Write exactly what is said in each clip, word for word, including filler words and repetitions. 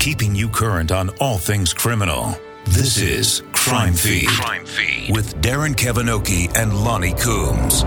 keeping you current on all things criminal. This is Crime Feed, Crime Feed with Darren Kavinoky and Lonnie Coombs.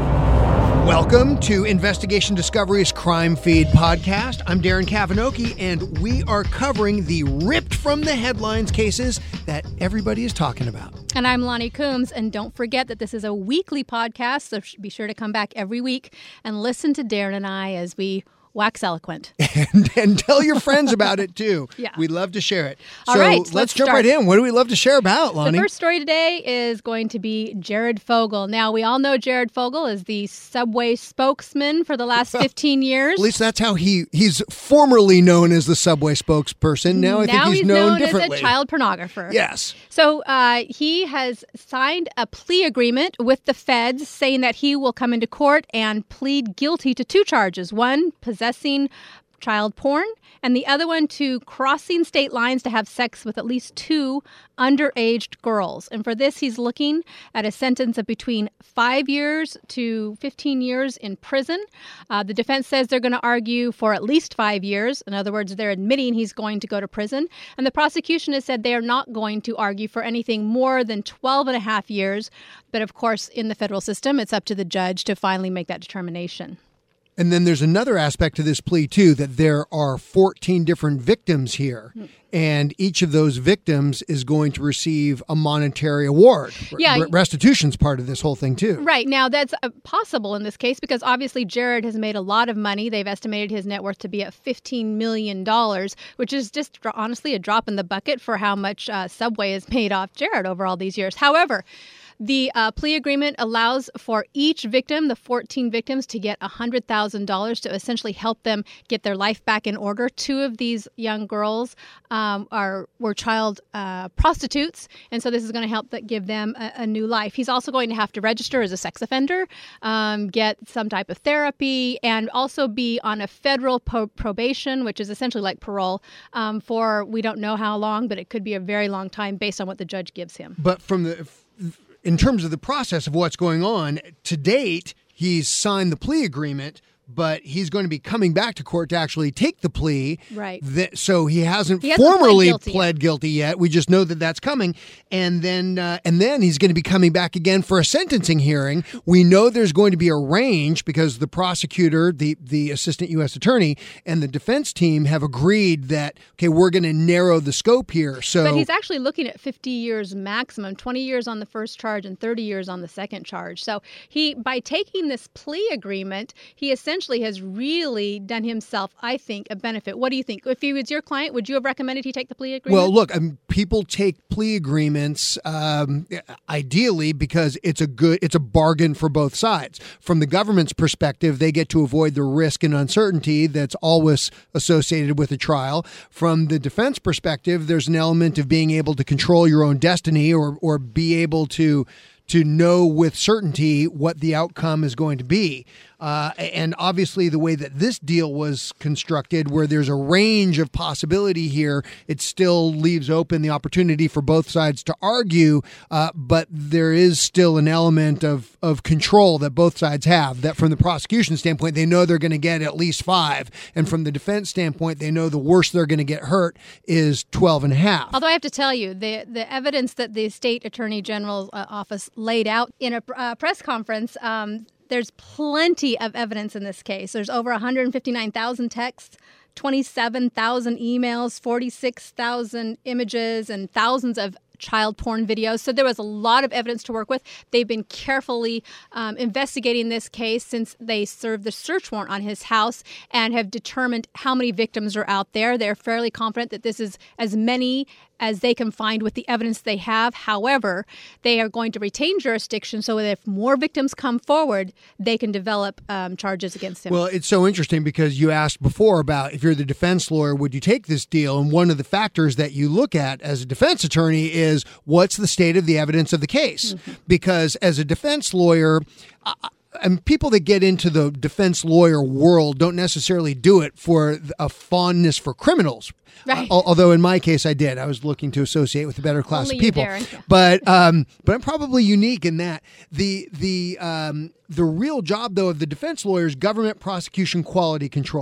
Welcome to Investigation Discovery's Crime Feed podcast. I'm Darren Kavinoky, and we are covering the ripped from the headlines cases that everybody is talking about. And I'm Lonnie Coombs, and don't forget that this is a weekly podcast, so be sure to come back every week and listen to Darren and I as we wax eloquent. And, and tell your friends about it, too. Yeah. We love to share it. All so right, let's, let's jump start. right in. What do we love to share about, Lonnie? The first story today is going to be Jared Fogle. Now, we all know Jared Fogle is the Subway spokesman for the last fifteen years. At least that's how he he's formerly known as the Subway spokesperson. Now I now think he's, he's known, known differently. as a child pornographer. Yes. So uh, he has signed a plea agreement with the feds saying that he will come into court and plead guilty to two charges. One, possessing child porn, and the other one to crossing state lines to have sex with at least two underage girls. And for this, he's looking at a sentence of between five years to fifteen years in prison. Uh, the defense says they're going to argue for at least five years. In other words, they're admitting he's going to go to prison. And the prosecution has said they are not going to argue for anything more than twelve and a half years. But of course, in the federal system, it's up to the judge to finally make that determination. And then there's another aspect to this plea, too, that there are fourteen different victims here. And each of those victims is going to receive a monetary award. Yeah. R- restitution's part of this whole thing, too. Right. Now, that's uh, possible in this case because obviously Jared has made a lot of money. They've estimated his net worth to be at fifteen million dollars, which is just honestly a drop in the bucket for how much uh, Subway has paid off Jared over all these years. However, the uh, plea agreement allows for each victim, the fourteen victims, to get one hundred thousand dollars to essentially help them get their life back in order. Two of these young girls um, are were child uh, prostitutes, and so this is going to help that give them a, a new life. He's also going to have to register as a sex offender, um, get some type of therapy, and also be on a federal po- probation, which is essentially like parole, um, for we don't know how long, but it could be a very long time based on what the judge gives him. But from the... in terms of the process of what's going on, to date, he's signed the plea agreement, but he's going to be coming back to court to actually take the plea. Right. That, so he hasn't He hasn't formally pled guilty pled yet. guilty yet. We just know that that's coming. And then uh, and then he's going to be coming back again for a sentencing hearing. We know there's going to be a range because the prosecutor, the, the assistant U S attorney, and the defense team have agreed that, okay, we're going to narrow the scope here. So, But he's actually looking at fifty years maximum, twenty years on the first charge and thirty years on the second charge. So he, by taking this plea agreement, he essentially has really done himself, I think, a benefit. What do you think? If he was your client, would you have recommended he take the plea agreement? Well, look, um, people take plea agreements um, ideally because it's a good, it's a bargain for both sides. From the government's perspective, they get to avoid the risk and uncertainty that's always associated with a trial. From the defense perspective, there's an element of being able to control your own destiny or or be able to to know with certainty what the outcome is going to be. Uh, and obviously the way that this deal was constructed, where there's a range of possibility here, it still leaves open the opportunity for both sides to argue, uh, but there is still an element of, of control that both sides have, that from the prosecution standpoint, they know they're going to get at least five. And from the defense standpoint, they know the worst they're going to get hurt is twelve and a half. Although I have to tell you, the the evidence that the state attorney general's uh, office laid out in a uh, press conference, um, there's plenty of evidence in this case. There's over one hundred fifty-nine thousand texts, twenty-seven thousand emails, forty-six thousand images, and thousands of child porn videos. So there was a lot of evidence to work with. They've been carefully um, investigating this case since they served the search warrant on his house and have determined how many victims are out there. They're fairly confident that this is as many as they can find with the evidence they have. However, they are going to retain jurisdiction so that if more victims come forward, they can develop um, charges against him. Well, it's so interesting because you asked before about if you're the defense lawyer, would you take this deal? And one of the factors that you look at as a defense attorney is what's the state of the evidence of the case? Mm-hmm. Because as a defense lawyer, I, and people that get into the defense lawyer world don't necessarily do it for a fondness for criminals. Right. Uh, although in my case, I did. I was looking to associate with a better class Only of people. You, Darren. But um, but I'm probably unique in that the the um, the real job though of the defense lawyer is government prosecution quality control.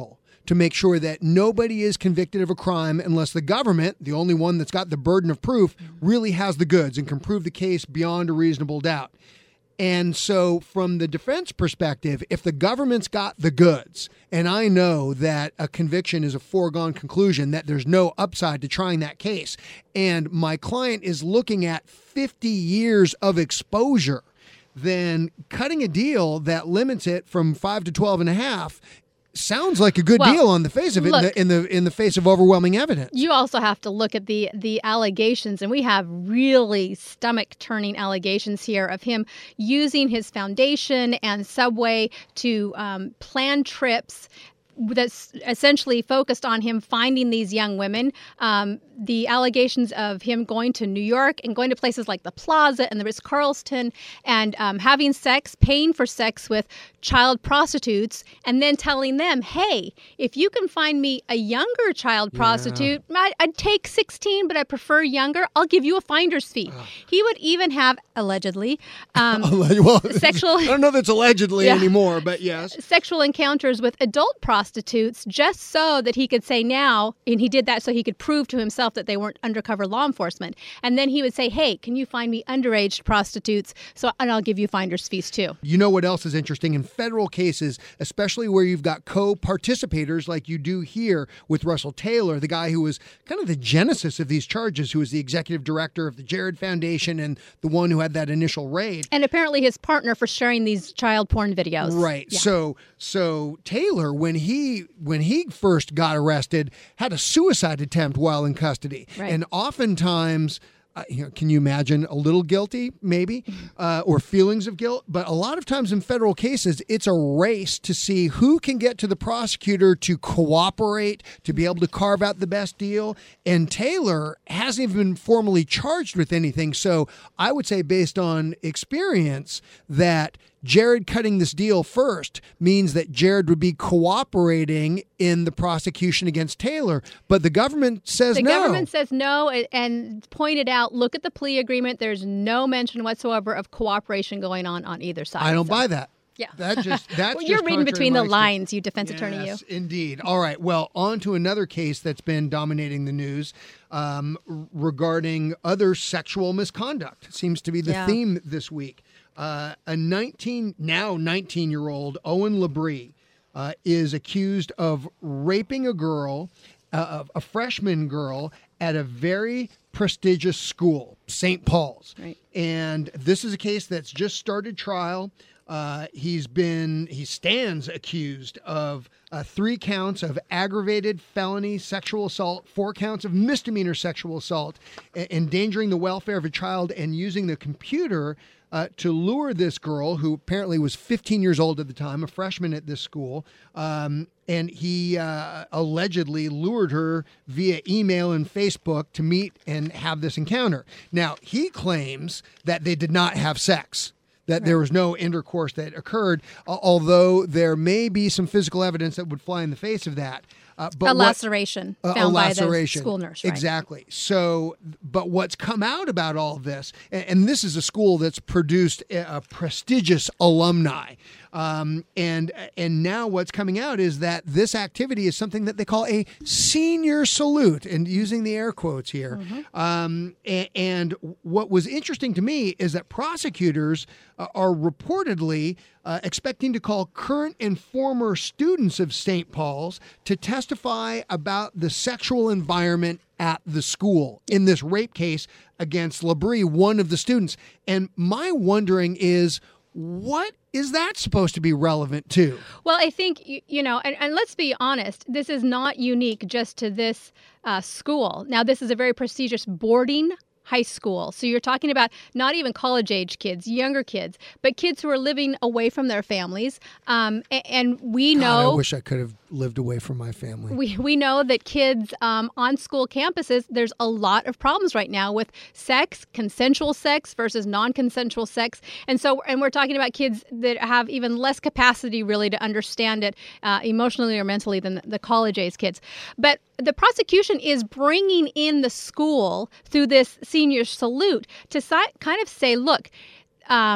to make sure that nobody is convicted of a crime unless the government, the only one that's got the burden of proof, really has the goods and can prove the case beyond a reasonable doubt. And so from the defense perspective, if the government's got the goods, and I know that a conviction is a foregone conclusion, that there's no upside to trying that case, and my client is looking at fifty years of exposure, then cutting a deal that limits it from five to twelve and a half sounds like a good well, deal on the face of it, look, in the, in the in the face of overwhelming evidence. You also have to look at the the allegations, and we have really stomach-turning allegations here of him using his foundation and Subway to um, plan trips that's essentially focused on him finding these young women. Um, the allegations of him going to New York and going to places like the Plaza and the Ritz-Carlton and um, having sex, paying for sex with child prostitutes, and then telling them, hey, if you can find me a younger child prostitute, yeah. I, I'd take sixteen, but I prefer younger, I'll give you a finder's fee. Oh. He would even have, allegedly, um, well, sexual... I don't know if it's allegedly yeah. anymore, but yes. Sexual encounters with adult prostitutes just so that he could say now, and he did that so he could prove to himself that they weren't undercover law enforcement. And then he would say, hey, can you find me underage prostitutes? So, and I'll give you finder's fees too. You know what else is interesting? In federal cases, especially where you've got co-participators like you do here with Russell Taylor, the guy who was kind of the genesis of these charges, who was the executive director of the Jared Foundation and the one who had that initial raid. And apparently his partner for sharing these child porn videos. Right. Yeah. So so Taylor, when he when he first got arrested, had a suicide attempt while in custody. Right. And oftentimes, uh, you know, can you imagine a little guilty, maybe, uh, or feelings of guilt? But a lot of times in federal cases, it's a race to see who can get to the prosecutor to cooperate, to be able to carve out the best deal. And Taylor hasn't even been formally charged with anything. So I would say, based on experience, that Jared cutting this deal first means that Jared would be cooperating in the prosecution against Taylor, but the government says the no. The government says no and pointed out, look at the plea agreement. There's no mention whatsoever of cooperation going on on either side. I don't so. buy that. Yeah. That just, that's well, you're just reading between the lines, experience. You defense yes, attorney, you. Yes, indeed. All right. Well, on to another case that's been dominating the news um, regarding other sexual misconduct. Seems to be the yeah. theme this week. Uh, a nineteen now nineteen-year-old Owen Labrie uh, is accused of raping a girl, uh, a freshman girl, at a very prestigious school, Saint Paul's. Right. And this is a case that's just started trial. Uh, he's been, he stands accused of uh, three counts of aggravated felony sexual assault, four counts of misdemeanor sexual assault, e- endangering the welfare of a child, and using the computer Uh, to lure this girl, who apparently was fifteen years old at the time, a freshman at this school, um, and he uh, allegedly lured her via email and Facebook to meet and have this encounter. Now, he claims that they did not have sex, that right. there was no intercourse that occurred, uh, although there may be some physical evidence that would fly in the face of that. Uh, but a what, laceration uh, found a laceration. by the school nurse. Right? Exactly. So, but what's come out about all of this, and, and this is a school that's produced a, a prestigious alumni, um, and and now what's coming out is that this activity is something that they call a senior salute, and using the air quotes here. Mm-hmm. Um, and, and what was interesting to me is that prosecutors uh, are reportedly Uh, expecting to call current and former students of Saint Paul's to testify about the sexual environment at the school in this rape case against Labrie, one of the students. And my wondering is, what is that supposed to be relevant to? Well, I think, you know, and, and let's be honest, this is not unique just to this uh, school. Now, this is a very prestigious boarding high school. So you're talking about not even college-age kids, younger kids, but kids who are living away from their families. Um, and, and we God, know... I wish I could have lived away from my family. We we know that kids um, on school campuses, there's a lot of problems right now with sex, consensual sex versus non-consensual sex. And so, and we're talking about kids that have even less capacity really to understand it uh, emotionally or mentally than the, the college-age kids. But the prosecution is bringing in the school through this senior salute to si- kind of say, look, um,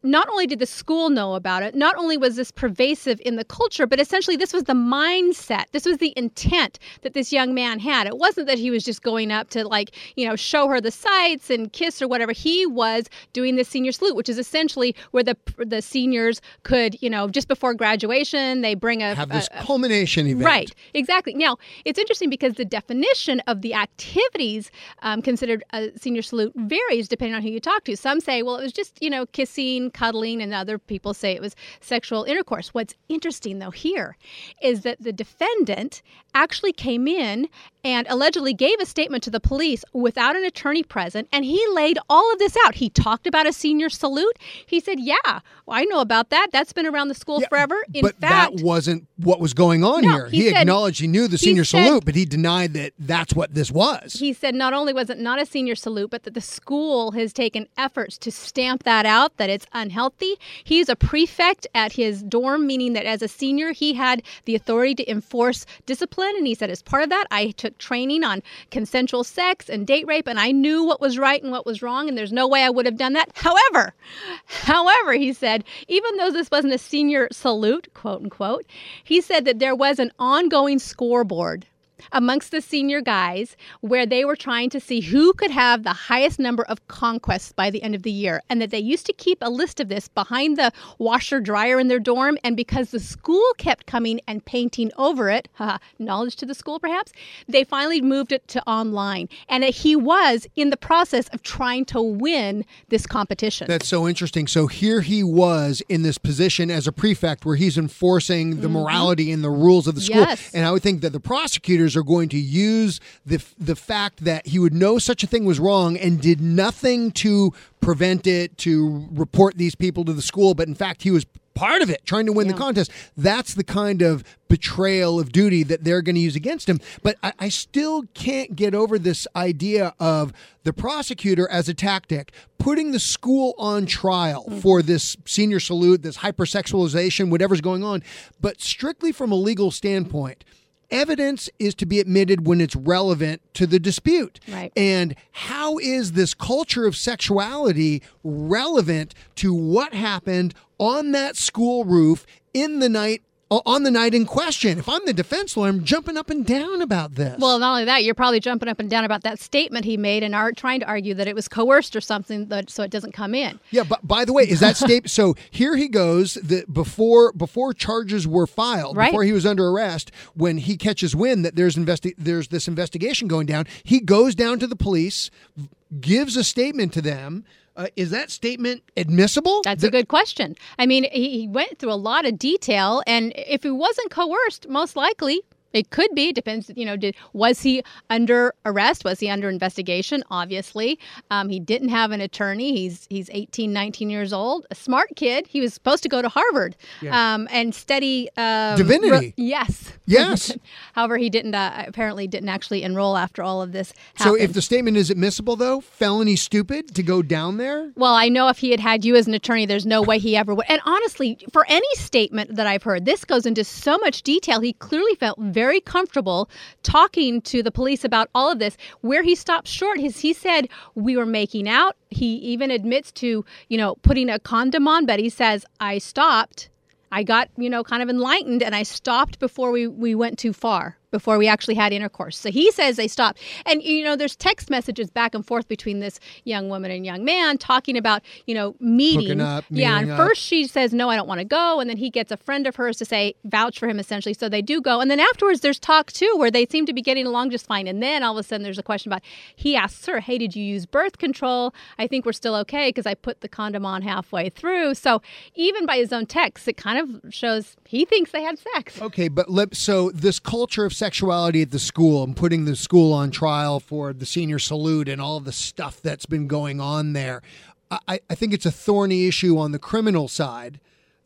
not only did the school know about it, not only was this pervasive in the culture, but essentially this was the mindset. This was the intent that this young man had. It wasn't that he was just going up to, like, you know, show her the sights and kiss or whatever. He was doing the senior salute, which is essentially where the the seniors could, you know, just before graduation, they bring a... Have this a, culmination event. Right, exactly. Now, it's interesting because the definition of the activities um, considered a senior salute varies depending on who you talk to. Some say, well, it was just, you know, kissing, cuddling, and other people say it was sexual intercourse. What's interesting, though, here is that the defendant actually came in and allegedly gave a statement to the police without an attorney present, and he laid all of this out. He talked about a senior salute. He said, yeah, well, I know about that. That's been around the school yeah, forever. In but fact, that wasn't what was going on no, here. He, he said, acknowledged he knew the he senior said, salute, but he denied that that's what this was. He said not only was it not a senior salute, but that the school has taken efforts to stamp that out, that it's unhealthy. He's a prefect at his dorm, meaning that as a senior, he had the authority to enforce discipline. And he said, as part of that, I took training on consensual sex and date rape, and I knew what was right and what was wrong, and there's no way I would have done that. However, however, he said, even though this wasn't a senior salute, quote unquote, he said that there was an ongoing scoreboard amongst the senior guys where they were trying to see who could have the highest number of conquests by the end of the year, and that they used to keep a list of this behind the washer dryer in their dorm. And because the school kept coming and painting over it, haha, knowledge to the school perhaps, they finally moved it to online. And he was in the process of trying to win this competition. That's so interesting. So here he was in this position as a prefect where he's enforcing the mm-hmm. morality and the rules of the school. Yes. And I would think that the prosecutors are going to use the the fact that he would know such a thing was wrong and did nothing to prevent it, to report these people to the school, but in fact he was part of it, trying to win yeah. the contest. That's the kind of betrayal of duty that they're going to use against him. But I, I still can't get over this idea of the prosecutor as a tactic, putting the school on trial mm-hmm. for this senior salute, this hypersexualization, whatever's going on. But strictly from a legal standpoint, evidence is to be admitted when it's relevant to the dispute. Right. And how is this culture of sexuality relevant to what happened on that school roof in the night on the night in question? If I'm the defense lawyer, I'm jumping up and down about this. Well, not only that, you're probably jumping up and down about that statement he made and are trying to argue that it was coerced or something, that, so it doesn't come in. Yeah, but by the way, is that statement? So here he goes. The, before before charges were filed, right. before he was under arrest, when he catches wind that there's investi- there's this investigation going down, he goes down to the police, gives a statement to them. Uh, is that statement admissible? That's a good question. I mean, he, he went through a lot of detail, and if he wasn't coerced, most likely it could be. It depends, you know, did was he under arrest? Was he under investigation? Obviously. Um, he didn't have an attorney. He's he's eighteen, nineteen years old, a smart kid. He was supposed to go to Harvard yeah. um, and study um, divinity. Re- yes. Yes. However, he didn't, uh, apparently didn't actually enroll after all of this So happened. if the statement is admissible, though, felony stupid to go down there? Well, I know if he had had you as an attorney, there's no way he ever would. And honestly, for any statement that I've heard, this goes into so much detail. He clearly felt very comfortable talking to the police about all of this. Where he stopped short is he said we were making out. He even admits to, you know, putting a condom on, but he says, I stopped. I got, you know, kind of enlightened, and I stopped before we, we went too far, before we actually had intercourse. So he says they stopped. And, you know, there's text messages back and forth between this young woman and young man talking about, you know, meeting. Hooking up, yeah, and up. first she says, no, I don't want to go. And then he gets a friend of hers to say, vouch for him, essentially. So they do go. And then afterwards, there's talk, too, where they seem to be getting along just fine. And then all of a sudden, there's a question about, he asks her, hey, did you use birth control? I think we're still okay because I put the condom on halfway through. So even by his own text, it kind of shows he thinks they had sex. Okay, but let, so this culture of sexuality at the school and putting the school on trial for the senior salute and all of the stuff that's been going on there, I, I think it's a thorny issue on the criminal side,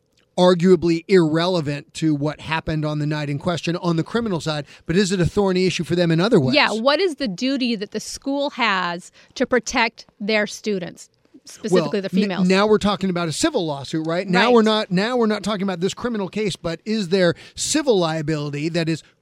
arguably irrelevant to what happened on the night in question on the criminal side, but is it a thorny issue for them in other ways? Yeah, what is the duty that the school has to protect their students? Specifically well, the females. N- now we're talking about a civil lawsuit, right? Now right. we're not now we're not talking about this criminal case, but is there civil liability that is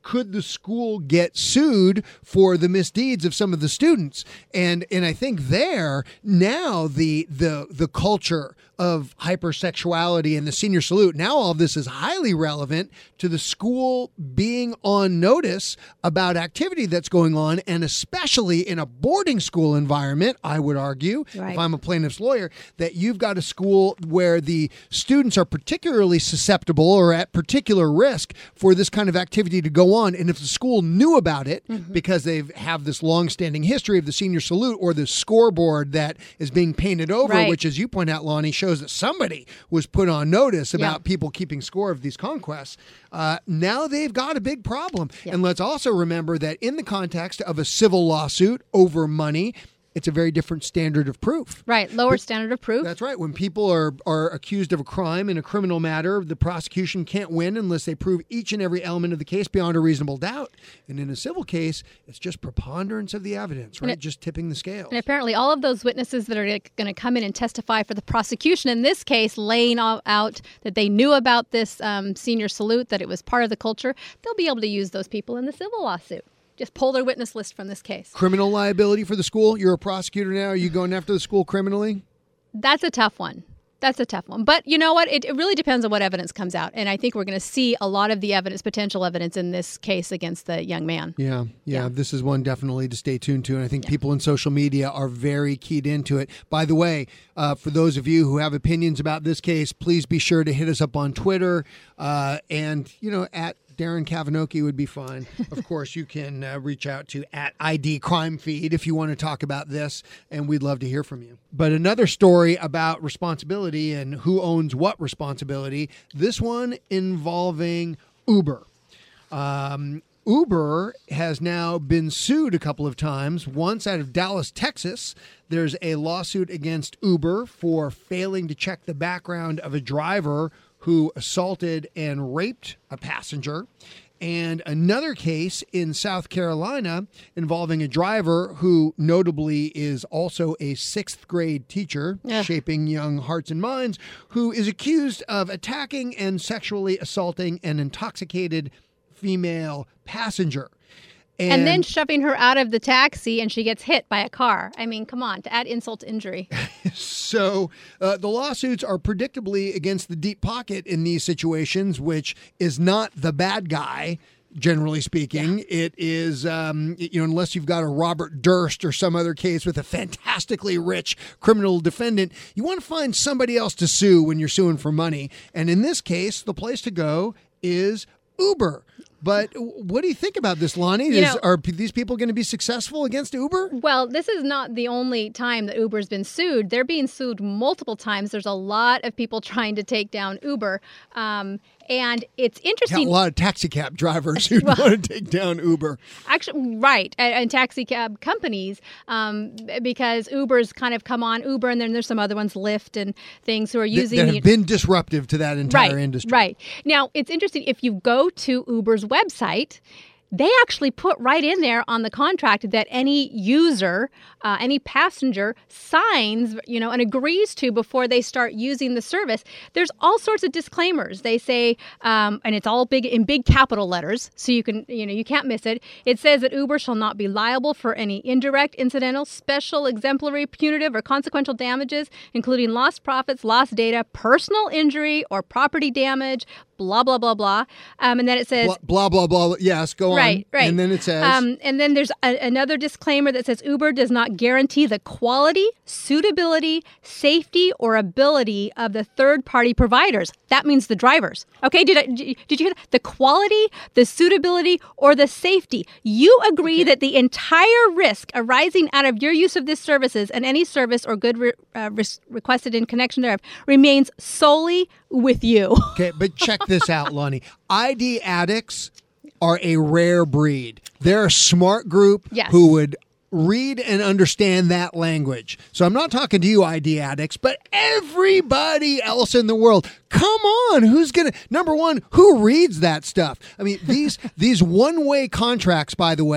could the school get sued for the misdeeds of some of the students? And and I think there now the the the culture of hypersexuality and the senior salute, now all of this is highly relevant to the school being on notice about activity that's going on, and especially in a boarding school environment, I would argue, right. if I'm a plaintiff's lawyer, that you've got a school where the students are particularly susceptible or at particular risk for this kind of activity to go on. And if the school knew about it, mm-hmm. because they have this long-standing history of the senior salute or the scoreboard that is being painted over, right. which, as you point out, Lonnie, shows that somebody was put on notice about yeah. people keeping score of these conquests. Uh, now they've got a big problem. Yeah. And let's also remember that in the context of a civil lawsuit over money, it's a very different standard of proof. Right, lower but, standard of proof. That's right. When people are, are accused of a crime in a criminal matter, the prosecution can't win unless they prove each and every element of the case beyond a reasonable doubt. And in a civil case, it's just preponderance of the evidence, right? It, just tipping the scales. And apparently all of those witnesses that are going to come in and testify for the prosecution, in this case, laying out that they knew about this um, senior salute, that it was part of the culture, they'll be able to use those people in the civil lawsuit. Just pull their witness list from this case. Criminal liability for the school? You're a prosecutor now. Are you going after the school criminally? That's a tough one. That's a tough one. But you know what? It, it really depends on what evidence comes out. And I think we're going to see a lot of the evidence, potential evidence in this case against the young man. Yeah, yeah. yeah. This is one definitely to stay tuned to. And I think yeah. people in social media are very keyed into it. By the way, uh, for those of you who have opinions about this case, please be sure to hit us up on Twitter uh, and, you know, at Darren Kavinoky would be fine. Of course, you can uh, reach out to at I D Crime Feed if you want to talk about this, and we'd love to hear from you. But another story about responsibility and who owns what responsibility, this one involving Uber. Um, Uber has now been sued a couple of times, once out of Dallas, Texas. There's a lawsuit against Uber for failing to check the background of a driver who assaulted and raped a passenger, and another case in South Carolina involving a driver who notably is also a sixth grade teacher, yeah. shaping young hearts and minds, who is accused of attacking and sexually assaulting an intoxicated female passenger. And, and then shoving her out of the taxi and she gets hit by a car. I mean, come on, to add insult to injury. So uh, the lawsuits are predictably against the deep pocket in these situations, which is not the bad guy, generally speaking. Yeah. It is, um, you know, unless you've got a Robert Durst or some other case with a fantastically rich criminal defendant, you want to find somebody else to sue when you're suing for money. And in this case, the place to go is Uber. But what do you think about this, Lonnie? Is, know, are p- these people going to be successful against Uber? Well, this is not the only time that Uber's been sued. They're being sued multiple times. There's a lot of people trying to take down Uber. Um, and it's interesting. Yeah, a lot of taxi cab drivers who well, want to take down Uber. Actually, right. And, and taxi cab companies, um, because Uber's kind of come on, Uber, and then there's some other ones, Lyft and things, who are using. That have the, been disruptive to that entire right, industry. Right. Now, it's interesting. If you go to Uber's website, they actually put right in there on the contract that any user, uh, any passenger signs, you know, and agrees to before they start using the service. There's all sorts of disclaimers. They say, um, and it's all big in big capital letters, so you can, you know, you can't miss it. It says that Uber shall not be liable for any indirect, incidental, special, exemplary, punitive, or consequential damages, including lost profits, lost data, personal injury, or property damage, blah, blah, blah, blah. Um, and then it says... Blah, blah, blah, blah. Yes, go on. Right, right. And then it says... Um, and then there's a, another disclaimer that says Uber does not guarantee the quality, suitability, safety, or ability of the third-party providers. That means the drivers. Okay, did I, did you hear that? The quality, the suitability, or the safety. You agree okay. that the entire risk arising out of your use of this services and any service or good re, uh, res- requested in connection thereof remains solely with you. Okay, but check this out, Lonnie. I D addicts are a rare breed. They're a smart group yes. who would read and understand that language. So I'm not talking to you I D addicts, but everybody else in the world. Come on, who's going to, number one, who reads that stuff? I mean, these these one-way contracts, by the way,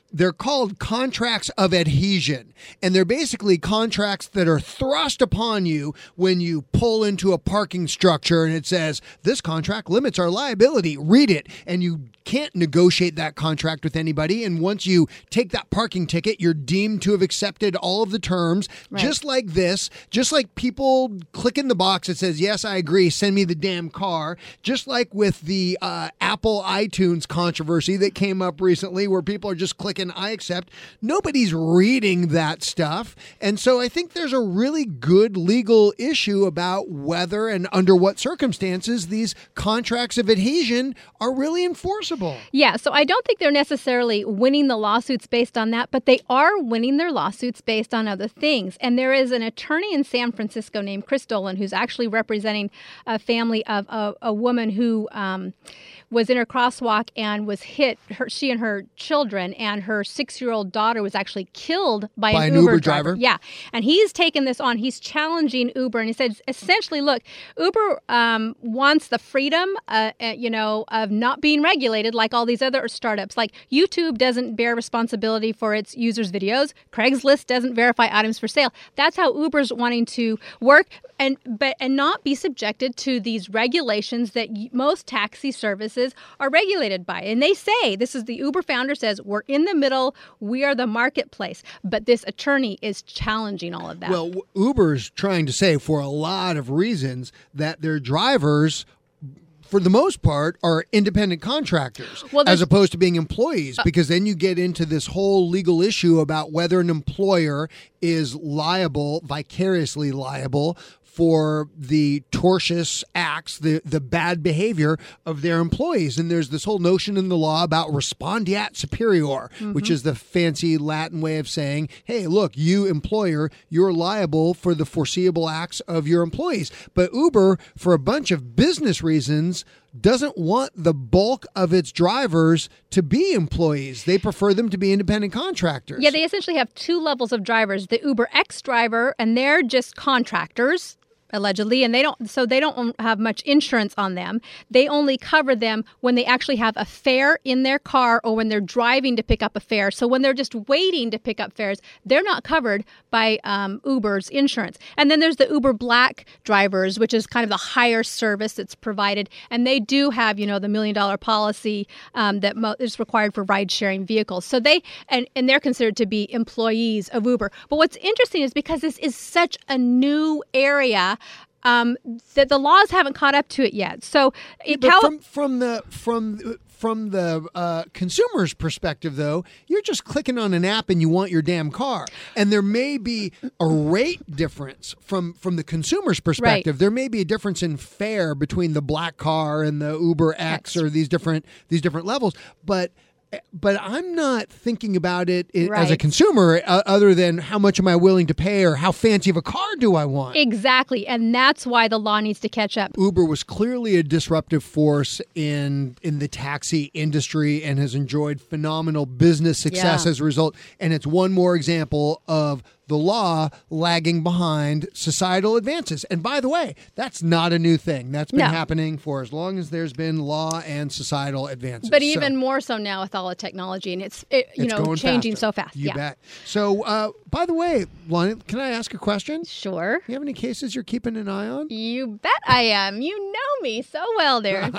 they're called contracts of adhesion, and they're basically contracts that are thrust upon you when you pull into a parking structure and it says, this contract limits our liability. Read it, and you can't negotiate that contract with anybody. And once you take that parking ticket, you're deemed to have accepted all of the terms, right. Just like this, just like people click in the box that says, yes, I agree, send me the damn car. Just like with the uh, Apple iTunes controversy that came up recently where people are just clicking, I accept. Nobody's reading that stuff. And so I think there's a really good legal issue about whether and under what circumstances these contracts of adhesion are really enforceable. Yeah, so I don't think they're necessarily winning the lawsuits based on that, but they are winning their lawsuits based on other things. And there is an attorney in San Francisco named Chris Dolan who's actually representing a family of a, a woman who um, was in her crosswalk and was hit, her, she and her children, and her six-year-old daughter was actually killed by, by an, an Uber, Uber driver. driver. Yeah, and he's taken this on. He's challenging Uber, and he said, essentially, look, Uber um, wants the freedom, uh, uh, you know, of not being regulated like all these other startups. Like YouTube doesn't bear responsibility for its users' videos. Craigslist doesn't verify items for sale. That's how Uber's wanting to work, and but and not be subjected to these regulations that most taxi services are regulated by. And they say, this is the Uber founder says, we're in the middle, we are the marketplace. But this attorney is challenging all of that. Well, Uber's trying to say, for a lot of reasons, that their drivers, for the most part, are independent contractors well, as opposed to being employees, uh, because then you get into this whole legal issue about whether an employer is liable, vicariously liable, for the tortious acts, the, the bad behavior of their employees. And there's this whole notion in the law about respondeat superior, mm-hmm. which is the fancy Latin way of saying, hey, look, you employer, you're liable for the foreseeable acts of your employees. But Uber, for a bunch of business reasons, doesn't want the bulk of its drivers to be employees. They prefer them to be independent contractors. Yeah, they essentially have two levels of drivers. The Uber X driver, and they're just contractors, allegedly, and they don't, so they don't have much insurance on them. They only cover them when they actually have a fare in their car or when they're driving to pick up a fare. So when they're just waiting to pick up fares, they're not covered by um, Uber's insurance. And then there's the Uber Black drivers, which is kind of the higher service that's provided. And they do have, you know, the million dollar policy um, that mo- is required for ride sharing vehicles. So they, and, and they're considered to be employees of Uber. But what's interesting is because this is such a new area, Um, that the laws haven't caught up to it yet. So, it, but Cal- from from the from from the uh, consumer's perspective, though, you're just clicking on an app and you want your damn car, and there may be a rate difference from from the consumer's perspective. Right. There may be a difference in fare between the black car and the Uber X X. or these different these different levels, but. But I'm not thinking about it right. as a consumer uh, other than how much am I willing to pay or how fancy of a car do I want? Exactly. And that's why the law needs to catch up. Uber was clearly a disruptive force in in the taxi industry and has enjoyed phenomenal business success yeah. as a result. And it's one more example of the law lagging behind societal advances. And by the way, that's not a new thing. That's been no. happening for as long as there's been law and societal advances. But even so, more so now with all the technology, and it's it, you it's know changing faster. so fast. You yeah. bet. So, uh, by the way, Lonnie, can I ask a question? Sure. You have any cases you're keeping an eye on? You bet I am. You know me so well, Darren.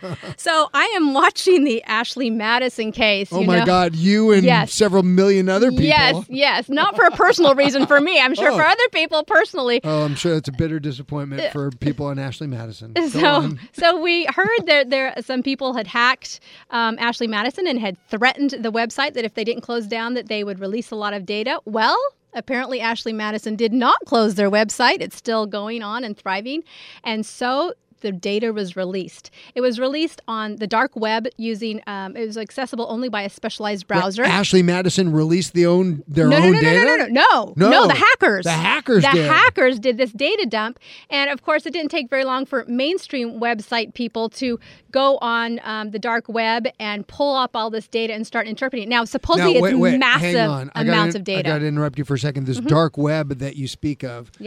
So I am watching the Ashley Madison case. Oh you my know? God, you and yes. several million other people. Yes, yes. Not for a personal reason for me. I'm sure Oh. for other people personally. Oh, I'm sure it's a bitter disappointment for people in Ashley Madison. Go So, on. so we heard that there some people had hacked um, Ashley Madison and had threatened the website that if they didn't close down, that they would release a lot of data. Well, apparently Ashley Madison did not close their website. It's still going on and thriving, and so the data was released. It was released on the dark web using, um, it was accessible only by a specialized browser. Wait, Ashley Madison released the own their no, own no, no, data? No, no, no, no, no, no, the hackers. The hackers The did. hackers did this data dump. And of course, it didn't take very long for mainstream website people to go on um, the dark web and pull up all this data and start interpreting it. Now, supposedly now, wait, it's wait, massive hang on. I amounts gotta, of data. I got to interrupt you for a second. This Mm-hmm. dark web that you speak of. Yes.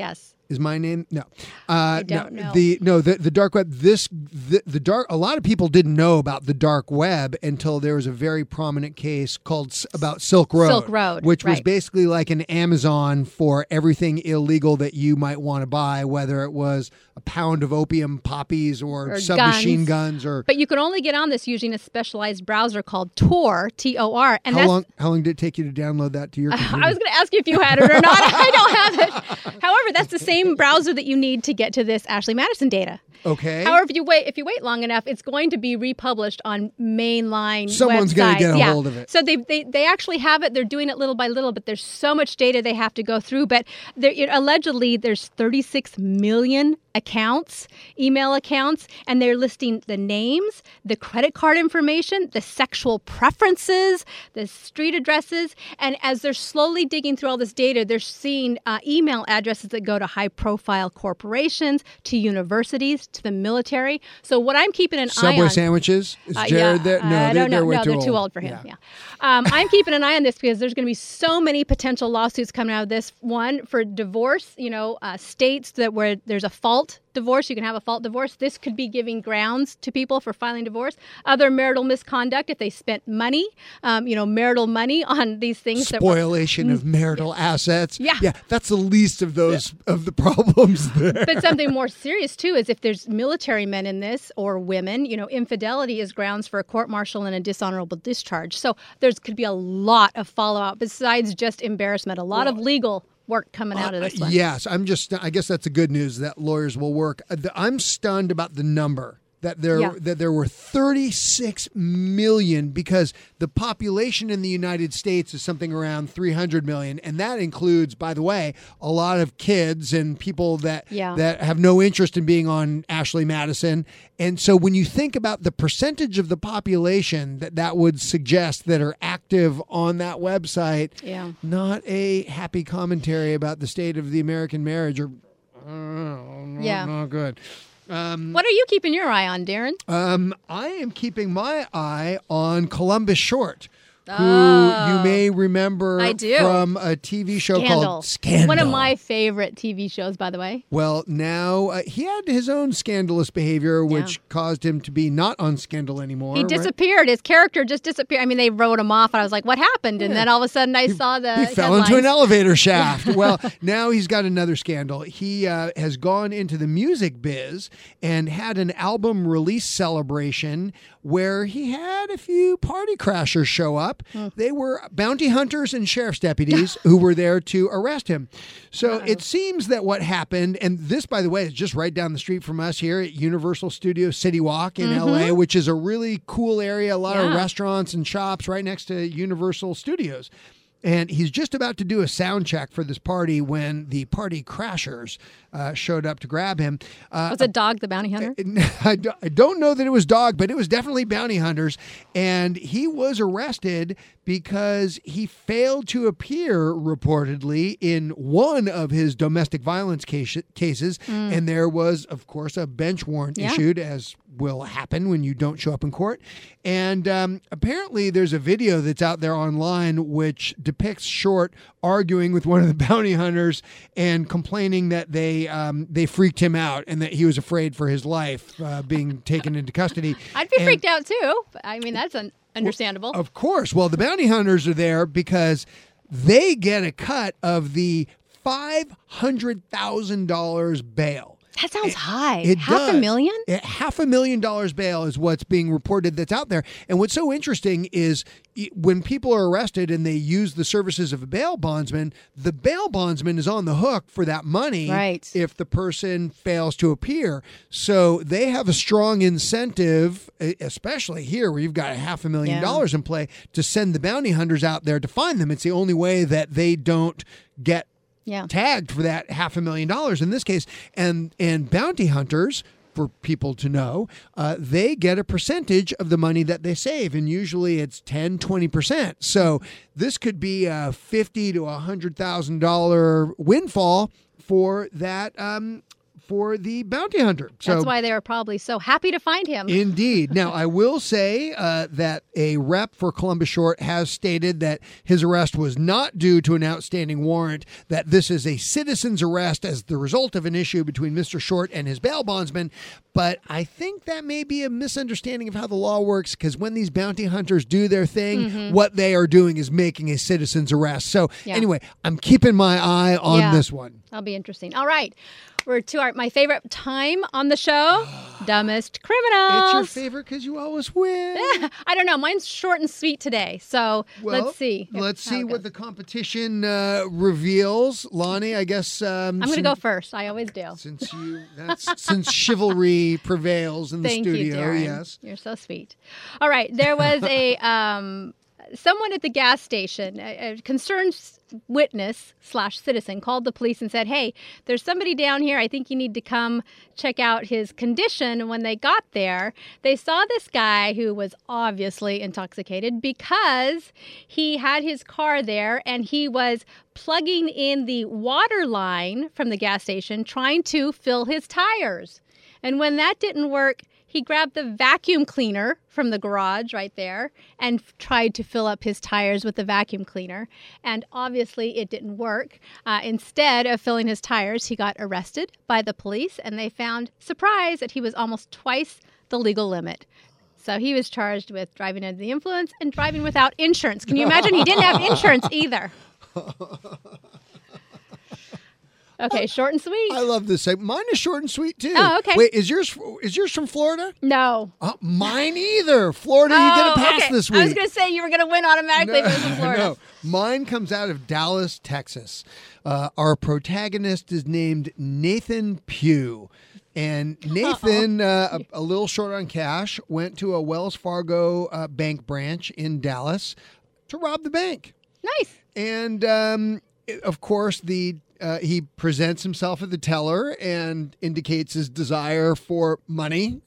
Is my name? No. Uh, I don't no, know. The, no, the, the dark web, this, the, the dark, a lot of people didn't know about the dark web until there was a very prominent case called S- about Silk Road. Silk Road, which was right. basically like an Amazon for everything illegal that you might want to buy, whether it was a pound of opium poppies or, Or submachine guns. guns or. But you can only get on this using a specialized browser called Tor, T O R. And how that's, long, how long did it take you to download that to your computer? I was going to ask you if you had it or not. I don't have it. However, that's the same browser that you need to get to this Ashley Madison data. Okay. However, if you wait, if you wait long enough, it's going to be republished on mainline Someone's websites. going to get a yeah. hold of it. So they, they they actually have it. They're doing it little by little, but there's so much data they have to go through. But there, you know, allegedly, there's thirty-six million accounts, email accounts, and they're listing the names, the credit card information, the sexual preferences, the street addresses. And as they're slowly digging through all this data, they're seeing uh, email addresses that go to high-profile corporations, to universities, to the military. So what I'm keeping an Subway eye on... sandwiches? Is Uh, Jared yeah, there? No, I they're, don't know. they're way no, too they're old. too old for him. Yeah. Yeah, um, I'm keeping an eye on this because there's going to be so many potential lawsuits coming out of this. One for divorce. You know, uh, states that where there's a fault divorce, you can have a fault divorce. This could be giving grounds to people for filing divorce. Other marital misconduct if they spent money, um, you know, marital money on these things. Spoliation that were, of marital assets. Yeah. Yeah, that's the least of those of the problems there. But something more serious, too, is if there's military men in this or women, you know, infidelity is grounds for a court-martial and a dishonorable discharge. So there's could be a lot of fallout besides just embarrassment, a lot of legal work coming out of this Uh, one. yes, I'm just. I guess that's the good news that lawyers will work. Uh, the- I'm stunned about the number that there Yeah. that there were thirty-six million because the population in the United States is something around three hundred million, and that includes, by the way, a lot of kids and people that Yeah. that have no interest in being on Ashley Madison. And so when you think about the percentage of the population that that would suggest that are active on that website, Yeah. not a happy commentary about the state of the American marriage or uh, not, Yeah. not good. What are you keeping your eye on, Darren? Um, I am keeping my eye on Columbus Short, who Oh. you may remember I do. from a T V show Scandal. called Scandal. One of my favorite T V shows, by the way. Well, now uh, he had his own scandalous behavior, which caused him to be not on Scandal anymore. He right? disappeared. His character just disappeared. I mean, they wrote him off, and I was like, what happened? And Yeah. then all of a sudden I saw the He fell headlines. into an elevator shaft. Well, now he's got another scandal. He uh, has gone into the music biz and had an album release celebration where he had a few party crashers show up. Hmm. They were bounty hunters and sheriff's deputies who were there to arrest him. So Uh-oh. it seems that what happened, and this, by the way, is just right down the street from us here at Universal Studios City Walk in L A, which is a really cool area, a lot of Mm-hmm. Yeah. restaurants and shops right next to Universal Studios. And he's just about to do a sound check for this party when the party crashers uh, showed up to grab him. Uh, Was it Dog the Bounty Hunter? I do- I don't know that it was dog, but it was definitely bounty hunters. And he was arrested because he failed to appear reportedly in one of his domestic violence case- cases. And there was, of course, a bench warrant Yeah. issued, as will happen when you don't show up in court. And um, apparently there's a video that's out there online which depicts Short arguing with one of the bounty hunters and complaining that they um, they freaked him out and that he was afraid for his life uh, being taken into custody. I'd be And- freaked out too. But, I mean, that's un- understandable. Of course. Well, the bounty hunters are there because they get a cut of the five hundred thousand dollars bail. That sounds high. It Half does. a million? It- half a million dollars bail is what's being reported that's out there. And what's so interesting is y- when people are arrested and they use the services of a bail bondsman, the bail bondsman is on the hook for that money Right. if the person fails to appear. So they have a strong incentive, e- especially here where you've got a half a million Yeah. dollars in play, to send the bounty hunters out there to find them. It's the only way that they don't get Yeah. tagged for that half a million dollars in this case. And and bounty hunters, for people to know, uh, they get a percentage of the money that they save. And usually it's ten, twenty percent. So this could be a fifty to one hundred thousand dollars windfall for that um, for the bounty hunter. So, That's why they were probably so happy to find him. Indeed. Now, I will say uh, that a rep for Columbus Short has stated that his arrest was not due to an outstanding warrant, that this is a citizen's arrest as the result of an issue between Mister Short and his bail bondsman. But I think that may be a misunderstanding of how the law works, because when these bounty hunters do their thing, mm-hmm. what they are doing is making a citizen's arrest. So yeah. anyway, I'm keeping my eye on yeah. this one. That'll be interesting. All right. We're to our my favorite time on the show, Dumbest Criminals. It's your favorite because you always win. I don't know. Mine's short and sweet today. So well, let's see. Let's see what the competition uh, reveals. Lonnie, I guess. Um, I'm going to go first. I always do. Since you, that's since chivalry prevails in the Thank studio. You, Darren. Yes. You're so sweet. All right. There was a um, someone at the gas station, a, a concerned witness slash citizen, called the police and said, hey, there's somebody down here. I think you need to come check out his condition. And when they got there, they saw this guy who was obviously intoxicated because he had his car there and he was plugging in the water line from the gas station trying to fill his tires. And when that didn't work, he grabbed the vacuum cleaner from the garage right there and f- tried to fill up his tires with the vacuum cleaner. And obviously it didn't work. Uh, instead of filling his tires, he got arrested by the police, and they found, surprise, that he was almost twice the legal limit. So he was charged with driving under the influence and driving without insurance. Can you imagine? He didn't have insurance either. Okay, short and sweet. I love this segment. Mine is short and sweet too. Oh, okay. Wait, is yours is yours from Florida? No. Uh, mine either. Florida, oh, you get a pass okay. this week. I was going to say you were going to win automatically no, if it was from Florida. No, mine comes out of Dallas, Texas. Uh, our protagonist is named Nathan Pugh. And Nathan, uh, a, a little short on cash, went to a Wells Fargo uh, bank branch in Dallas to rob the bank. Nice. And, um, of course, the Uh, he presents himself at the teller and indicates his desire for money.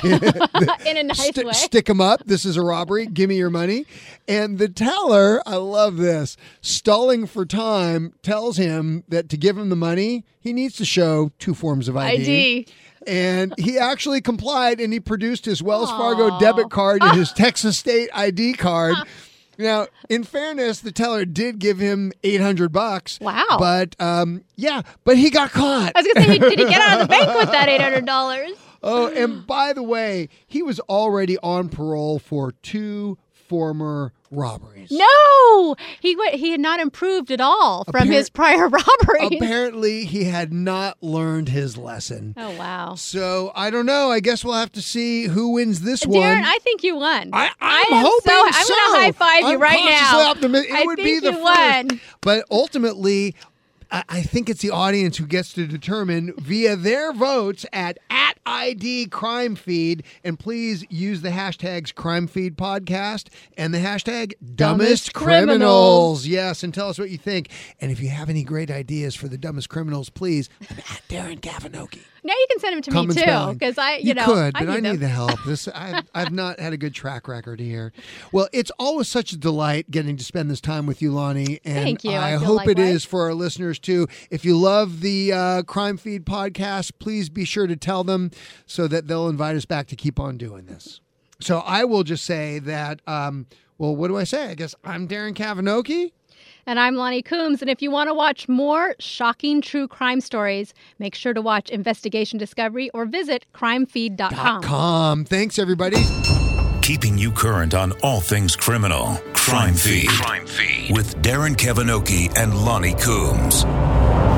In a nice St- way. Stick him up. This is a robbery. Give me your money. And the teller, I love this, stalling for time, tells him that to give him the money, he needs to show two forms of I D. I D. And he actually complied, and he produced his Wells Aww. Fargo debit card and his Texas State I D card. Now, in fairness, the teller did give him eight hundred bucks. Wow. But, um, yeah, but he got caught. I was going to say, did he get out of the bank with that eight hundred dollars? Oh, and by the way, he was already on parole for two former robberies. No! He went, he had not improved at all from Appar- his prior robberies. Apparently, he had not learned his lesson. Oh, wow. So, I don't know. I guess we'll have to see who wins this Darren, one. Darren, I think you won. I, I'm I hoping so. so. I'm going to high-five you I'm right now. Optimistic. It I would think be the you first. won. But ultimately, I think it's the audience who gets to determine via their votes at at I D Crime Feed. And please use the hashtags Crime Feed Podcast and the hashtag Dumbest, dumbest criminals. criminals. Yes, and tell us what you think. And if you have any great ideas for the Dumbest Criminals, please, I'm at Darren Kavanoki. Now you can send them to Common me too, spelling. because I, you, you know, could, I but need I need them. the help. This I've, I've not had a good track record here. Well, it's always such a delight getting to spend this time with you, Lonnie, and Thank you. I, I feel hope likewise. it is for our listeners too. If you love the uh, Crime Feed podcast, please be sure to tell them so that they'll invite us back to keep on doing this. So I will just say that. Um, well, what do I say? I guess I'm Darren Kavanoki. And I'm Lonnie Coombs. And if you want to watch more shocking true crime stories, make sure to watch Investigation Discovery or visit crime feed dot com. .com. Thanks, everybody. Keeping you current on all things criminal. Crime Feed. Crime Feed. With Darren Kavanoki and Lonnie Coombs.